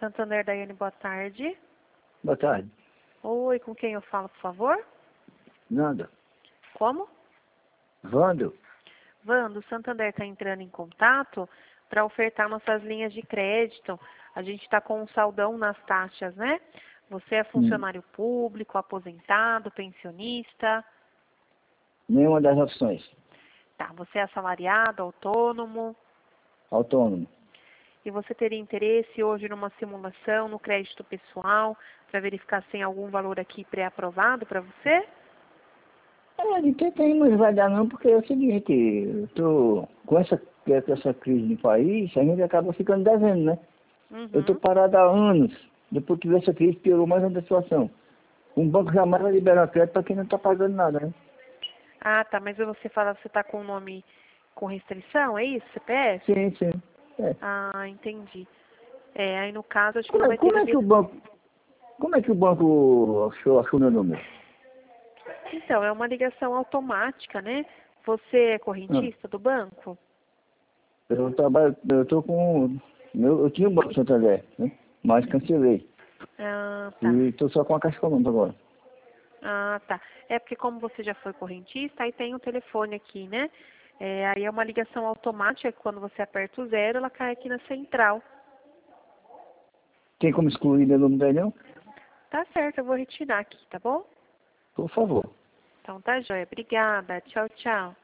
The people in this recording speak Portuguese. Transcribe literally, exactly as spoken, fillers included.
Santander, Daiane, boa tarde. Boa tarde. Oi, com quem eu falo, por favor? Nanda. Como? Vando. Vando, o Santander está entrando em contato para ofertar nossas linhas de crédito. A gente está com um saldão nas taxas, né? Você é funcionário hum. público, aposentado, pensionista? Nenhuma das opções. Tá, você é assalariado, autônomo? Autônomo. E você teria interesse hoje numa simulação no crédito pessoal para verificar se tem algum valor aqui pré-aprovado para você? É, de ter tem, mas vai dar não, porque é o seguinte, eu tô com essa, com essa crise no país, a gente acaba ficando devendo, né? Uhum. Eu tô parado há anos, depois que essa crise piorou mais ainda a situação. Um banco jamais vai liberar crédito para quem não está pagando nada, né? Ah, tá, mas você fala que você está com o nome com restrição, é isso, C P F? Sim, sim. É. Ah, entendi. É, aí no caso acho que Como não é, vai como ter... é que o banco, como é que o banco achou, achou meu número? Então, é uma ligação automática, né? Você é correntista ah. do banco? Eu trabalho, eu tô com, eu, eu tinha o Banco Santander, né? Mas cancelei. Ah, tá. E tô só com a Caixa Econômica agora. Ah, tá. É porque como você já foi correntista, aí tem o telefone aqui, né? É, aí é uma ligação automática, que quando você aperta o zero, ela cai aqui na central. Tem como excluir meu nome daí, não? Tá certo, eu vou retirar aqui, tá bom? Por favor. Então tá joia. Obrigada. Tchau, tchau.